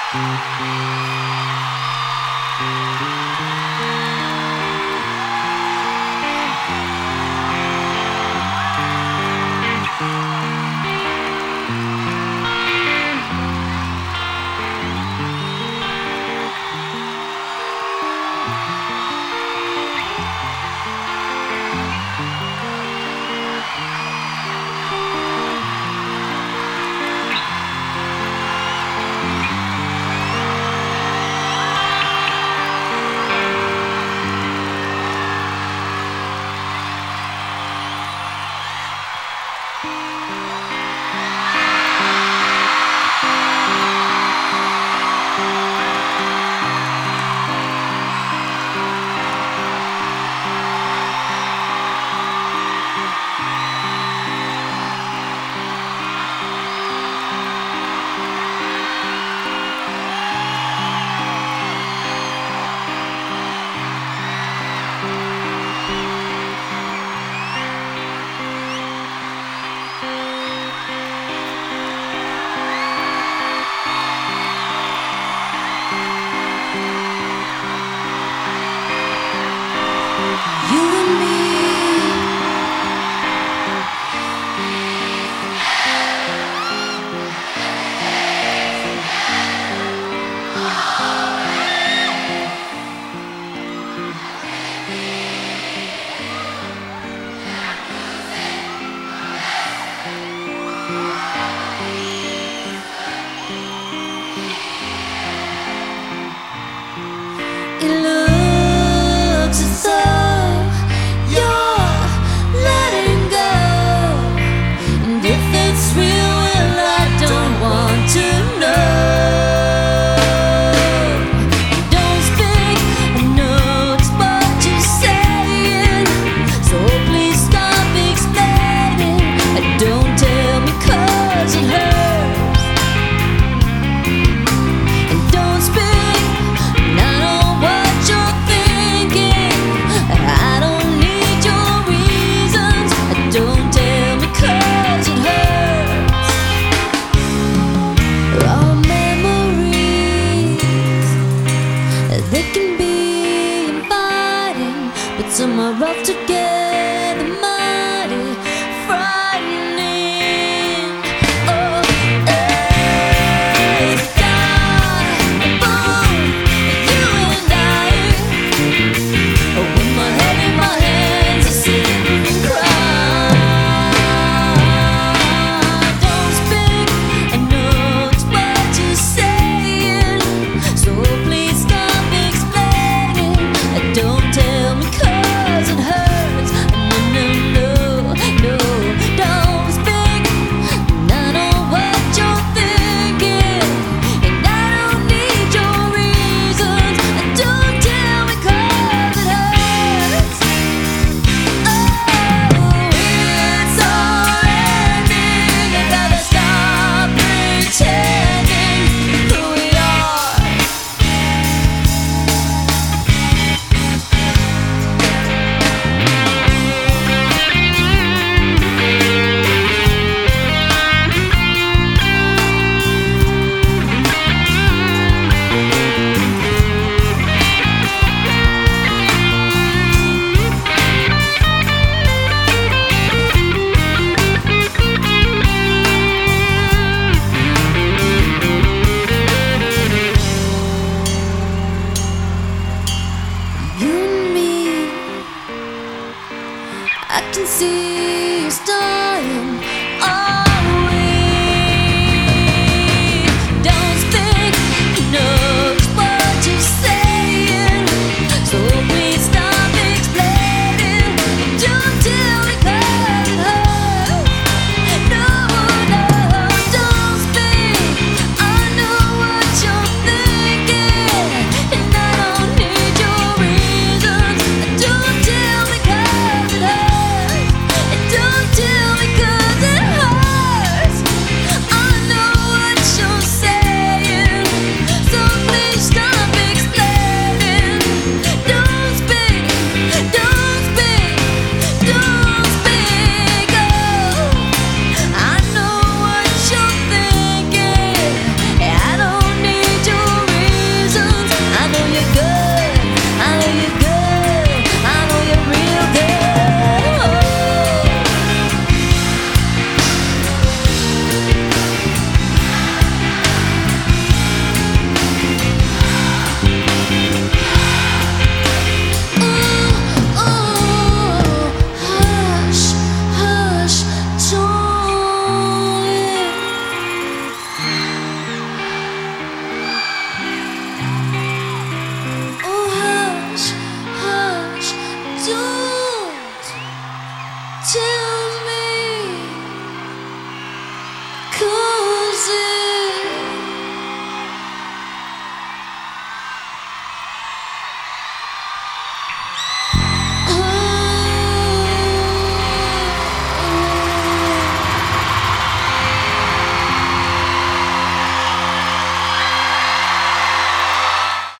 Some are rough to get, the mighty frightening. Oh, hey, sky, boom, you and I. With my head in my hands, I sit and cry. Don't speak, I know it's what you're saying, so please stop explaining. Don't tell me 'cause it hurts. No, no, no, don't speak. And I know what you're thinking, and I don't need your reasons. Don't tell me 'cause it hurts. Oh, it's all ending. I gotta stop pretending who we are. You and me, I can see